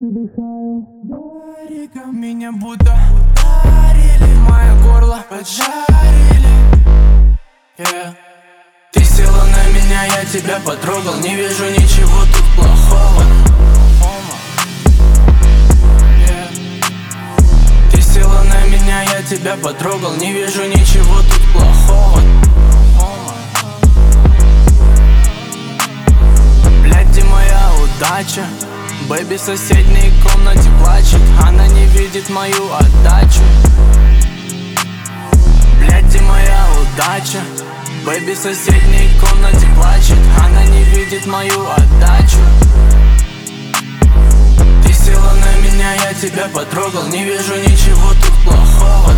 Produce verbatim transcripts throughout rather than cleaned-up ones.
Дыхаю гариком, меня будто ударили, мое горло поджарили, yeah. Ты села на меня, я тебя потрогал, не вижу ничего тут плохого, yeah. Ты села на меня, я тебя потрогал, не вижу ничего тут плохого. Блядь, ты моя удача. Бэби в соседней комнате плачет, она не видит мою отдачу. Блядь, ты моя удача. Бэби в соседней комнате плачет, она не видит мою отдачу. Ты села на меня, я тебя потрогал, не вижу ничего тут плохого,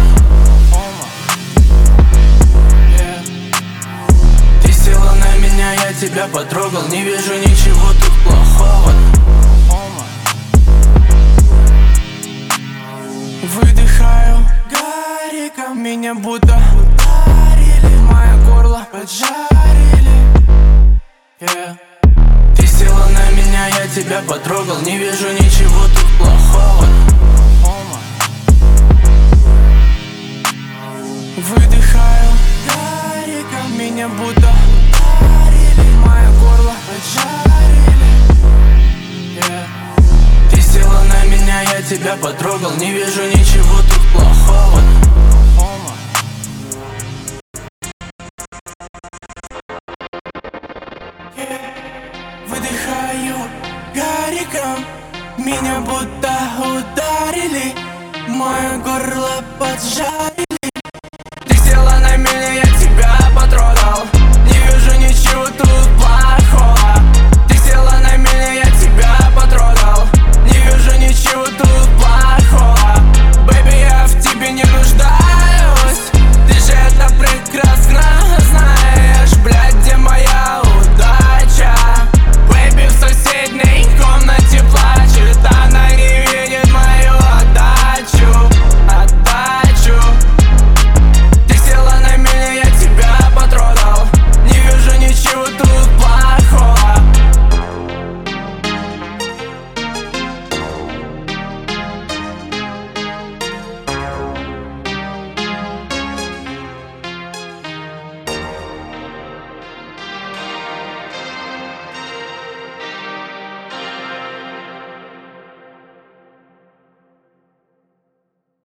yeah. Ты села на меня, я тебя потрогал, не вижу ничего тут плохого. Выдыхаю гариком, меня будто ударили, мое горло поджарили, yeah. Ты села на меня, я тебя потрогал, не вижу ничего тут плохого. Выдыхаю гариком, меня будто ударили, мое горло поджарили, yeah. Ты села на меня, я тебя потрогал, не вижу ничего тут плохого. Выдыхаю гариком, меня будто ударили, мое горло поджарили.